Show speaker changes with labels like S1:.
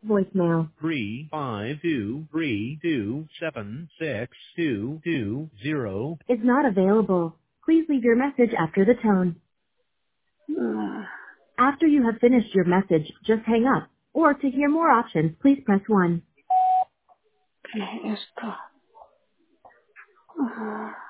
S1: voicemail.
S2: 35232762220
S1: Is not available. Please leave your message after the tone. After you have finished your message, just hang up. Or to hear more options, please press 1.
S3: ¿Qué es esto?